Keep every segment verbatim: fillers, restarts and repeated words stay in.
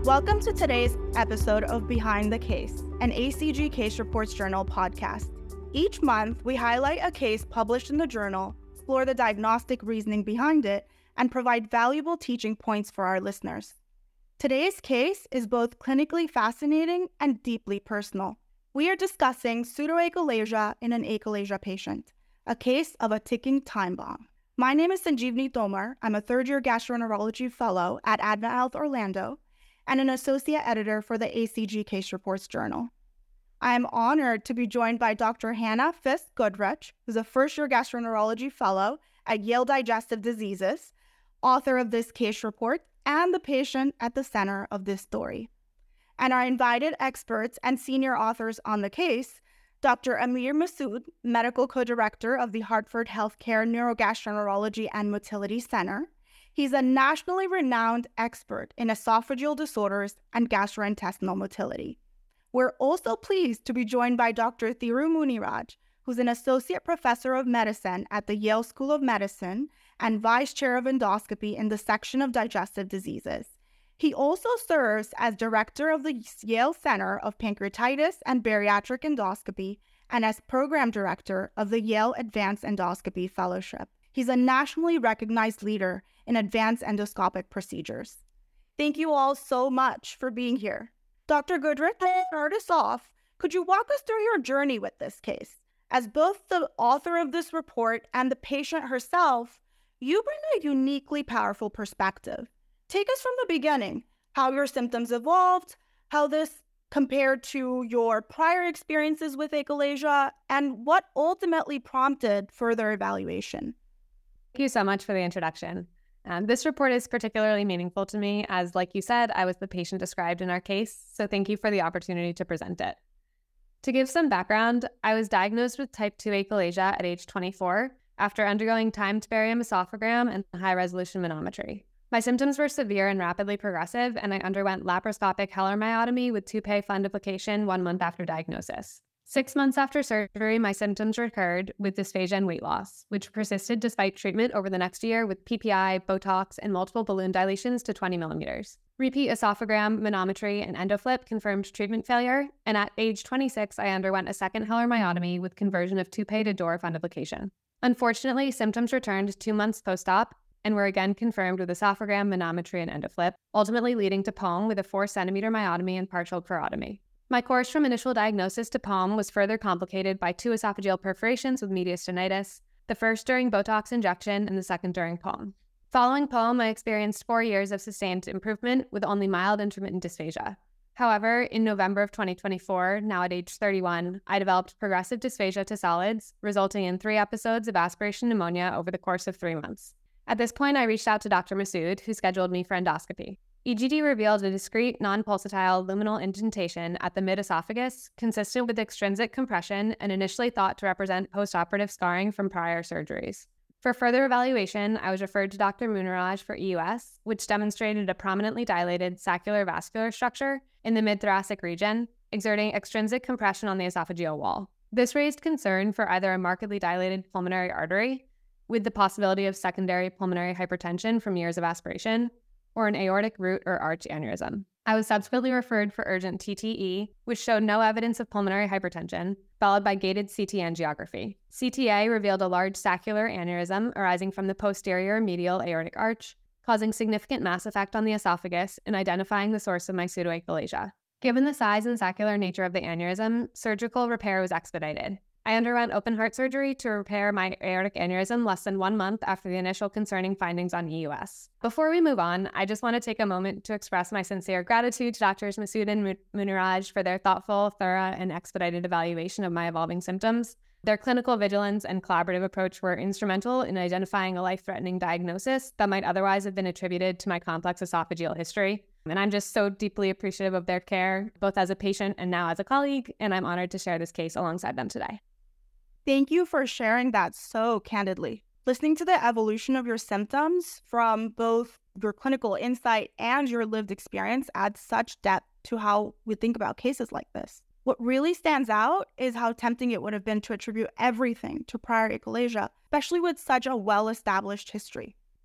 Welcome to today's episode of Behind the Case, an A C G Case Reports Journal podcast. Each month, we highlight a case published in the journal, explore the diagnostic reasoning behind it, and provide valuable teaching points for our listeners. Today's case is both clinically fascinating and deeply personal. We are discussing pseudoachalasia in an achalasia patient, a case of a ticking time bomb. My name is Sanjeevni Tomar. I'm a third-year gastroenterology fellow at Advent Health Orlando and an associate editor for the A C G Case Reports Journal. I am honored to be joined by Doctor Hannah Fisk-Goodrich, who's a first-year gastroenterology fellow at Yale Digestive Diseases, author of this case report, and the patient at the center of this story. And our invited experts and senior authors on the case, Doctor Amir Masood, Medical Co-Director of the Hartford Healthcare Neurogastroenterology and Motility Center. He's a nationally renowned expert in esophageal disorders and gastrointestinal motility. We're also pleased to be joined by Doctor Thiru Muniraj, who's an associate professor of medicine at the Yale School of Medicine and vice chair of endoscopy in the section of digestive diseases. He also serves as director of the Yale Center of Pancreatitis and Bariatric Endoscopy and as program director of the Yale Advanced Endoscopy Fellowship. He's a nationally recognized leader in advanced endoscopic procedures. Thank you all so much for being here. Doctor Goodrich, to start us off, could you walk us through your journey with this case? As both the author of this report and the patient herself, you bring a uniquely powerful perspective. Take us from the beginning, how your symptoms evolved, how this compared to your prior experiences with achalasia, and what ultimately prompted further evaluation. Thank you so much for the introduction. Um, this report is particularly meaningful to me as, like you said, I was the patient described in our case, so thank you for the opportunity to present it. To give some background, I was diagnosed with type two achalasia at age twenty-four after undergoing timed barium esophagram and high-resolution manometry. My symptoms were severe and rapidly progressive, and I underwent laparoscopic Heller myotomy with toupet fundoplication one month after diagnosis. Six months after surgery, my symptoms recurred with dysphagia and weight loss, which persisted despite treatment over the next year with P P I, Botox, and multiple balloon dilations to twenty millimeters. Repeat esophagram, manometry, and endoflip confirmed treatment failure, and at age twenty-six, I underwent a second Heller myotomy with conversion of toupet to Dor fundoplication. Unfortunately, symptoms returned two months post-op and were again confirmed with esophagram, manometry, and endoflip, ultimately leading to P O M with a four centimeter myotomy and partial chorotomy. My course from initial diagnosis to P O M was further complicated by two esophageal perforations with mediastinitis, the first during Botox injection and the second during P O M. Following P O M, I experienced four years of sustained improvement with only mild intermittent dysphagia. However, in November of twenty twenty-four, now at age thirty-one, I developed progressive dysphagia to solids, resulting in three episodes of aspiration pneumonia over the course of three months. At this point, I reached out to Doctor Masood, who scheduled me for endoscopy. E G D revealed a discrete, non-pulsatile luminal indentation at the mid-esophagus, consistent with extrinsic compression and initially thought to represent postoperative scarring from prior surgeries. For further evaluation, I was referred to Doctor Muniraj for E U S, which demonstrated a prominently dilated saccular vascular structure in the mid-thoracic region, exerting extrinsic compression on the esophageal wall. This raised concern for either a markedly dilated pulmonary artery, with the possibility of secondary pulmonary hypertension from years of aspiration, or an aortic root or arch aneurysm. I was subsequently referred for urgent T T E, which showed no evidence of pulmonary hypertension, followed by gated C T angiography. C T A revealed a large saccular aneurysm arising from the posterior medial aortic arch, causing significant mass effect on the esophagus and identifying the source of my pseudoachalasia. Given the size and saccular nature of the aneurysm, surgical repair was expedited. I underwent open heart surgery to repair my aortic aneurysm less than one month after the initial concerning findings on E U S. Before we move on, I just want to take a moment to express my sincere gratitude to Doctors Masood and Muniraj for their thoughtful, thorough, and expedited evaluation of my evolving symptoms. Their clinical vigilance and collaborative approach were instrumental in identifying a life-threatening diagnosis that might otherwise have been attributed to my complex esophageal history. And I'm just so deeply appreciative of their care, both as a patient and now as a colleague, and I'm honored to share this case alongside them today. Thank you for sharing that so candidly. Listening to the evolution of your symptoms from both your clinical insight and your lived experience adds such depth to how we think about cases like this. What really stands out is how tempting it would have been to attribute everything to prior achalasia, especially with such a well-established history.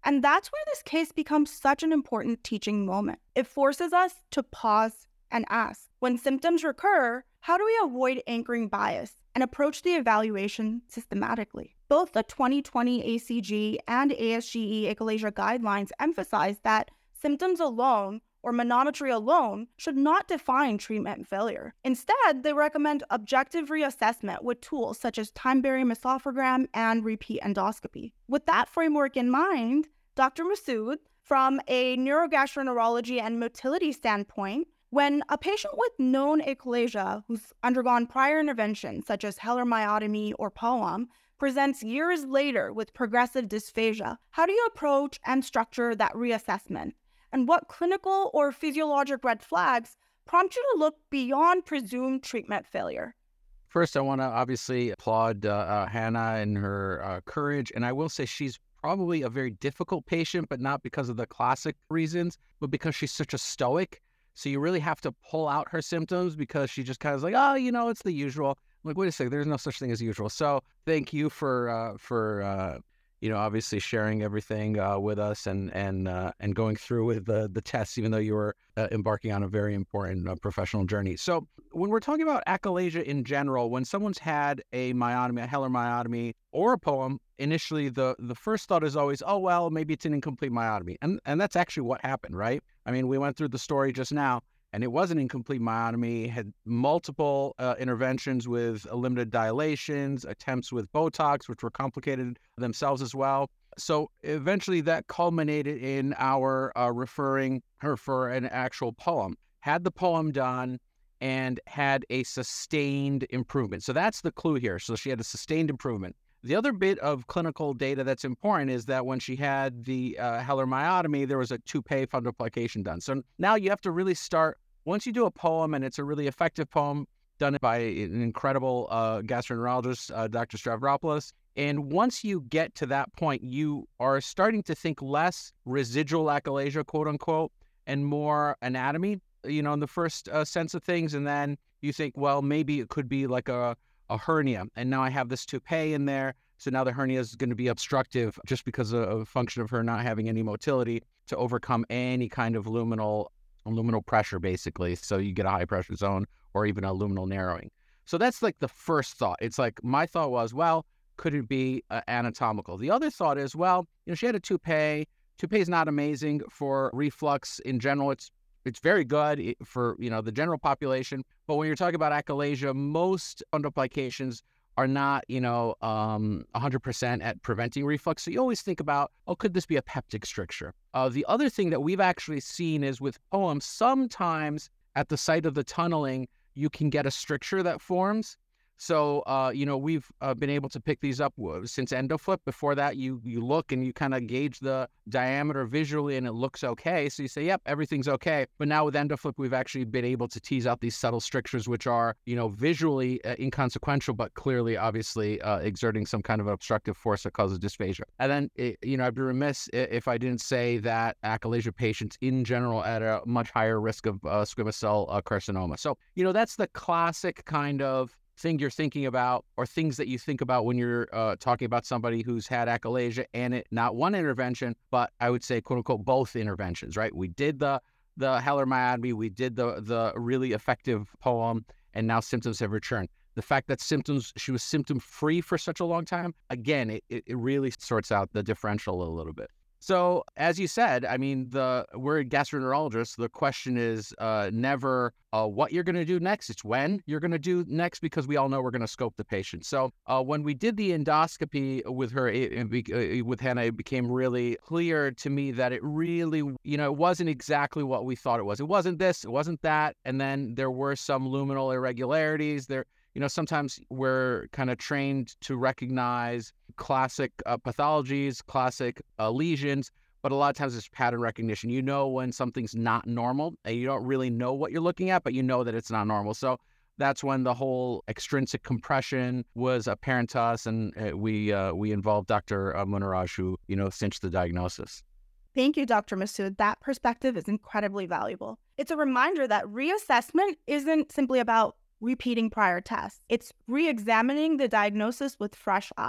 And that's where this case becomes such an important teaching moment. It forces us to pause and ask, when symptoms recur, how do we avoid anchoring bias and approach the evaluation systematically? Both the twenty twenty A C G and A S G E achalasia guidelines emphasize that symptoms alone or manometry alone should not define treatment failure. Instead, they recommend objective reassessment with tools such as time-varying mesospherogram and repeat endoscopy. With that framework in mind, Doctor Masood, from a neurogastroenterology and motility standpoint, when a patient with known achalasia who's undergone prior intervention, such as Heller myotomy or P O E M, presents years later with progressive dysphagia, how do you approach and structure that reassessment? And what clinical or physiologic red flags prompt you to look beyond presumed treatment failure? First, I want to obviously applaud uh, uh, Hannah and her uh, courage. And I will say she's probably a very difficult patient, but not because of the classic reasons, but because she's such a stoic. So you really have to pull out her symptoms because she just kind of is like, oh, you know, it's the usual. I'm like, wait a second, there's no such thing as usual. So thank you for, uh, for uh, you know, obviously sharing everything uh, with us and and uh, and going through with the, the tests, even though you were uh, embarking on a very important uh, professional journey. So when we're talking about achalasia in general, when someone's had a myotomy, a Heller myotomy, or a P O E M, initially the, the first thought is always, oh, well, maybe it's an incomplete myotomy. And, and that's actually what happened, right? I mean, we went through the story just now, and it was an incomplete myotomy, had multiple uh, interventions with limited dilations, attempts with Botox, which were complicated themselves as well. So eventually that culminated in our uh, referring her for an actual P O E M. Had the P O E M done and had a sustained improvement. So that's the clue here. So she had a sustained improvement. The other bit of clinical data that's important is that when she had the uh, Heller myotomy, there was a toupee fundoplication done. So now you have to really start, once you do a P O E M and it's a really effective P O E M done by an incredible uh, gastroenterologist, uh, Doctor Stavropoulos, and once you get to that point, you are starting to think less residual achalasia, quote unquote, and more anatomy, you know, in the first uh, sense of things. And then you think, well, maybe it could be like a a hernia, and now I have this toupee in there, so now the hernia is going to be obstructive just because of a function of her not having any motility to overcome any kind of luminal luminal pressure, basically. So you get a high pressure zone or even a luminal narrowing. So that's like the first thought. It's like my thought was, well, could it be uh, anatomical? The other thought is, well, you know, she had a toupee. Toupee is not amazing for reflux in general. It's It's very good for, you know, the general population. But when you're talking about achalasia, most fundoplications are not, you know, um, one hundred percent at preventing reflux. So you always think about, oh, could this be a peptic stricture? Uh, the other thing that we've actually seen is with P O E M, sometimes at the site of the tunneling, you can get a stricture that forms. So, uh, you know, we've uh, been able to pick these up since EndoFlip. Before that, you you look and you kind of gauge the diameter visually and it looks okay. So you say, yep, everything's okay. But now with EndoFlip, we've actually been able to tease out these subtle strictures, which are, you know, visually uh, inconsequential, but clearly, obviously, uh, exerting some kind of obstructive force that causes dysphagia. And then, it, you know, I'd be remiss if I didn't say that achalasia patients in general are at a much higher risk of uh, squamous cell uh, carcinoma. So, you know, that's the classic kind of thing you're thinking about, or things that you think about when you're uh, talking about somebody who's had achalasia and it not one intervention, but I would say, quote unquote, both interventions, right? We did the the Heller myotomy, we did the the really effective P O E M, and now symptoms have returned. The fact that symptoms, she was symptom free for such a long time, again, it, it really sorts out the differential a little bit. So as you said, I mean, the we're gastroenterologists. The question is uh, never uh, what you're going to do next. It's when you're going to do next, because we all know we're going to scope the patient. So uh, when we did the endoscopy with her, it, it, with Hannah, it became really clear to me that it really, you know, it wasn't exactly what we thought it was. It wasn't this, it wasn't that. And then there were some luminal irregularities there. You know, sometimes we're kind of trained to recognize classic uh, pathologies, classic uh, lesions, but a lot of times it's pattern recognition. You know when something's not normal, and you don't really know what you're looking at, but you know that it's not normal. So that's when the whole extrinsic compression was apparent to us, and uh, we uh, we involved Doctor Uh, Muniraj, who, you know, cinched the diagnosis. Thank you, Doctor Masood. That perspective is incredibly valuable. It's a reminder that reassessment isn't simply about repeating prior tests. It's re-examining the diagnosis with fresh eyes.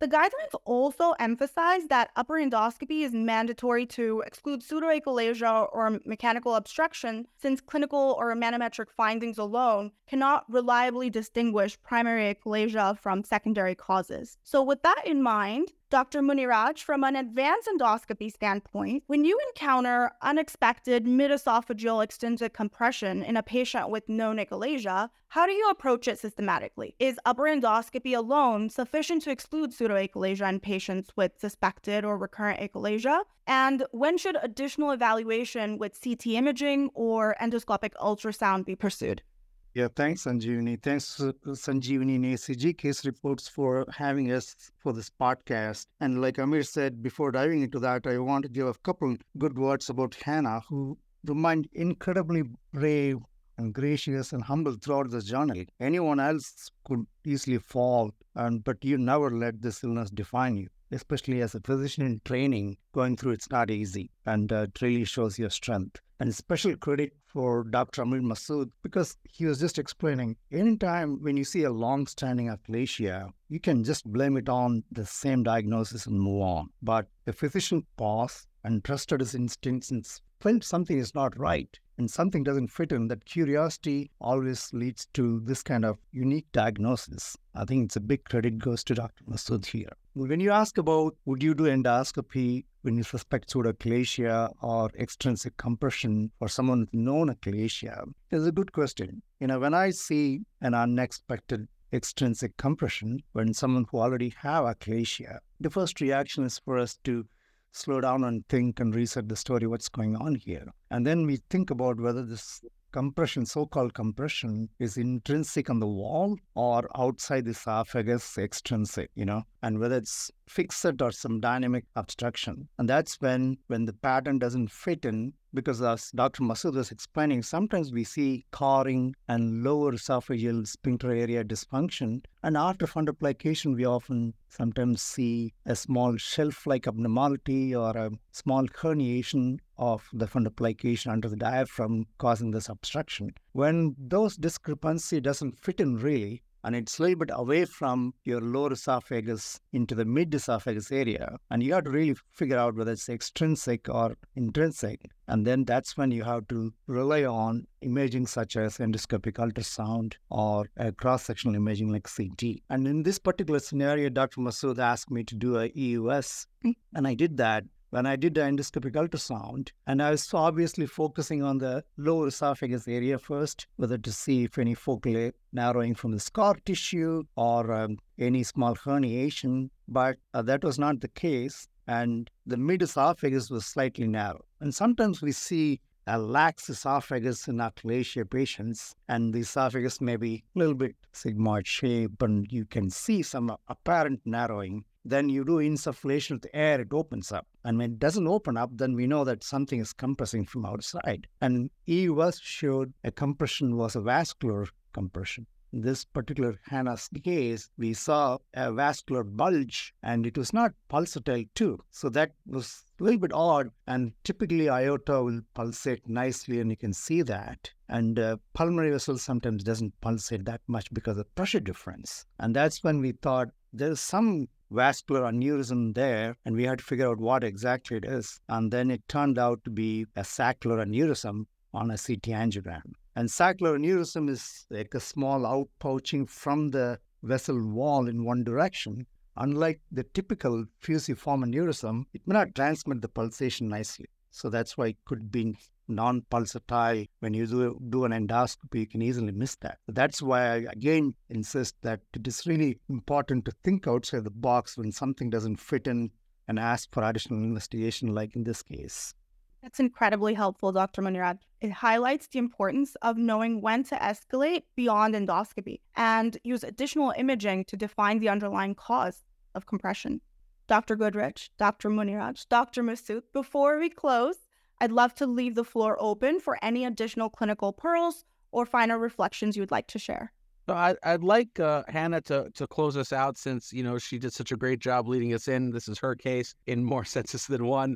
The guidelines also emphasize that upper endoscopy is mandatory to exclude pseudoachalasia or mechanical obstruction, since clinical or manometric findings alone cannot reliably distinguish primary achalasia from secondary causes. So with that in mind, Doctor Muniraj, from an advanced endoscopy standpoint, when you encounter unexpected mid-esophageal extrinsic compression in a patient with known achalasia, how do you approach it systematically? Is upper endoscopy alone sufficient to exclude pseudoachalasia in patients with suspected or recurrent achalasia? And when should additional evaluation with C T imaging or endoscopic ultrasound be pursued? Yeah, thanks, Sanjeevani. Thanks, uh, Sanjeevani and A C G Case Reports, for having us for this podcast. And like Amir said, before diving into that, I want to give a couple good words about Hannah, who remained incredibly brave and gracious and humble throughout this journey. Anyone else could easily fall, and but you never let this illness define you. Especially as a physician in training, going through it's not easy, and uh, it really shows your strength. And special credit for Doctor Amir Masood, because he was just explaining, anytime when you see a long-standing achalasia, you can just blame it on the same diagnosis and move on. But a physician paused and trusted his instincts and felt something is not right and something doesn't fit in. That curiosity always leads to this kind of unique diagnosis. I think it's a big credit goes to Doctor Masood here. When you ask about would you do endoscopy when you suspect pseudoachalasia or extrinsic compression for someone with known achalasia, it's a good question. You know, when I see an unexpected extrinsic compression when someone who already have achalasia, the first reaction is for us to slow down and think and reset the story, what's going on here. And then we think about whether this compression, so-called compression, is intrinsic on the wall or outside the esophagus, extrinsic, you know, and whether it's fixed or some dynamic obstruction. And that's when, when the pattern doesn't fit in, because as Doctor Masood was explaining, sometimes we see cawing and lower esophageal sphincter area dysfunction. And after fundoplication, we often sometimes see a small shelf-like abnormality or a small herniation of the fundoplication under the diaphragm causing this obstruction. When those discrepancy doesn't fit in really, and it's a little bit away from your lower esophagus into the mid-esophagus area, and you have to really figure out whether it's extrinsic or intrinsic. And then that's when you have to rely on imaging such as endoscopic ultrasound or a cross-sectional imaging like C T. And in this particular scenario, Doctor Masood asked me to do a E U S, and I did that. When I did the endoscopic ultrasound, and I was obviously focusing on the lower esophagus area first, whether to see if any focal narrowing from the scar tissue or um, any small herniation, but uh, that was not the case, and the mid-esophagus was slightly narrow. And sometimes we see a lax esophagus in achalasia patients, and the esophagus may be a little bit sigmoid shape, and you can see some apparent narrowing. Then you do insufflation with air, it opens up. And when it doesn't open up, then we know that something is compressing from outside. And E U S showed a compression was a vascular compression. In this particular Hannah's case, we saw a vascular bulge, and it was not pulsatile too. So that was a little bit odd, and typically aorta will pulsate nicely, and you can see that. And uh, pulmonary vessel sometimes doesn't pulsate that much because of pressure difference. And that's when we thought there's some vascular aneurysm there, and we had to figure out what exactly it is. And then it turned out to be a saccular aneurysm on a C T angiogram. And saccular aneurysm is like a small outpouching from the vessel wall in one direction. Unlike the typical fusiform aneurysm, it may not transmit the pulsation nicely. So that's why it could be non-pulsatile. When you do, do an endoscopy, you can easily miss that. That's why I again insist that it is really important to think outside the box when something doesn't fit in and ask for additional investigation, like in this case. That's incredibly helpful, Doctor Muniraj. It highlights the importance of knowing when to escalate beyond endoscopy and use additional imaging to define the underlying cause of compression. Doctor Goodrich, Doctor Muniraj, Doctor Masood, before we close, I'd love to leave the floor open for any additional clinical pearls or final reflections you'd like to share. So I, I'd like uh, Hannah to, to close us out, since, you know, she did such a great job leading us in. This is her case in more senses than one.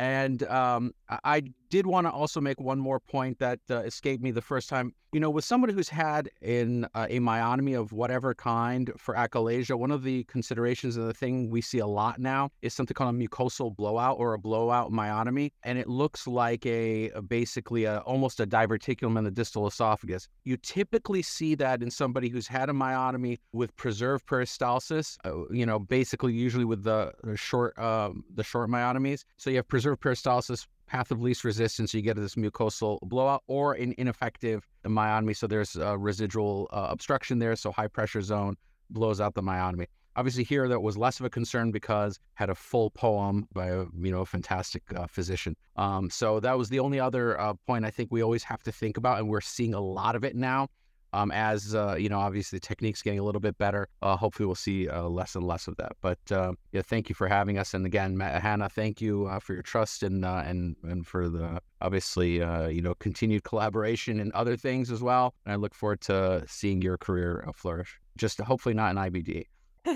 And um, I I did want to also make one more point that uh, escaped me the first time. You know, with somebody who's had in uh, a myotomy of whatever kind for achalasia, one of the considerations and the thing we see a lot now is something called a mucosal blowout or a blowout myotomy. And it looks like a, a basically a, almost a diverticulum in the distal esophagus. You typically see that in somebody who's had a myotomy with preserved peristalsis, uh, you know, basically usually with the, the short um, the short myotomies. So you have preserved peristalsis, path of least resistance, you get this mucosal blowout, or an ineffective myotomy. So there's uh, residual uh, obstruction there. So high pressure zone blows out the myotomy. Obviously here that was less of a concern because had a full poem by a, you know, a fantastic uh, physician. Um, so that was the only other uh, point I think we always have to think about. And we're seeing a lot of it now. Um, as, uh, you know, obviously the technique's getting a little bit better. Uh, hopefully we'll see uh, less and less of that. But uh, yeah, thank you for having us. And again, Hannah, thank you uh, for your trust and uh, and and for the, obviously, uh, you know, continued collaboration and other things as well. And I look forward to seeing your career uh, flourish. Just hopefully not in I B D.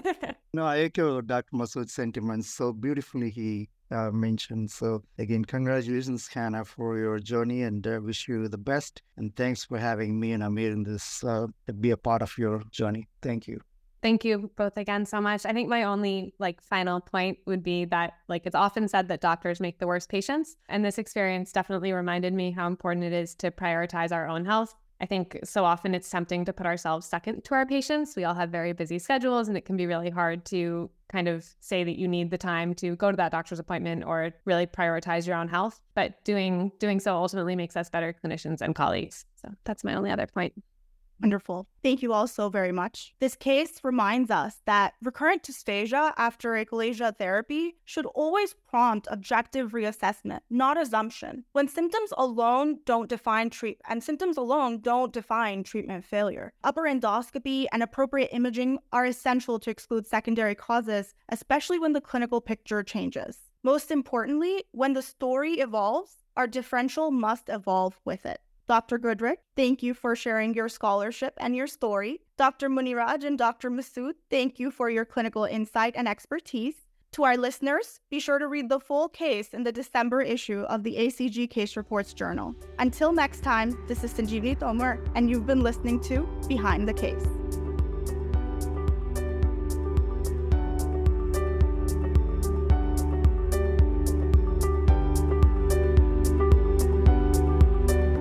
No, I echo Doctor Masood's sentiments. So beautifully he uh, mentioned. So again, congratulations, Hannah, for your journey, and uh, wish you the best. And thanks for having me and Amir in this, uh, to be a part of your journey. Thank you. Thank you both again so much. I think my only like final point would be that like it's often said that doctors make the worst patients. And this experience definitely reminded me how important it is to prioritize our own health. I think so often it's tempting to put ourselves second to our patients. We all have very busy schedules, and it can be really hard to kind of say that you need the time to go to that doctor's appointment or really prioritize your own health. But doing doing so ultimately makes us better clinicians and colleagues. So that's my only other point. Wonderful. Thank you all so very much. This case reminds us that recurrent dysphagia after achalasia therapy should always prompt objective reassessment, not assumption. When symptoms alone don't define treat and symptoms alone don't define treatment failure. Upper endoscopy and appropriate imaging are essential to exclude secondary causes, especially when the clinical picture changes. Most importantly, when the story evolves, our differential must evolve with it. Doctor Goodrick, thank you for sharing your scholarship and your story. Doctor Muniraj and Doctor Masood, thank you for your clinical insight and expertise. To our listeners, be sure to read the full case in the December issue of the A C G Case Reports Journal. Until next time, this is Sanjeevani Tomar, and you've been listening to Behind the Case.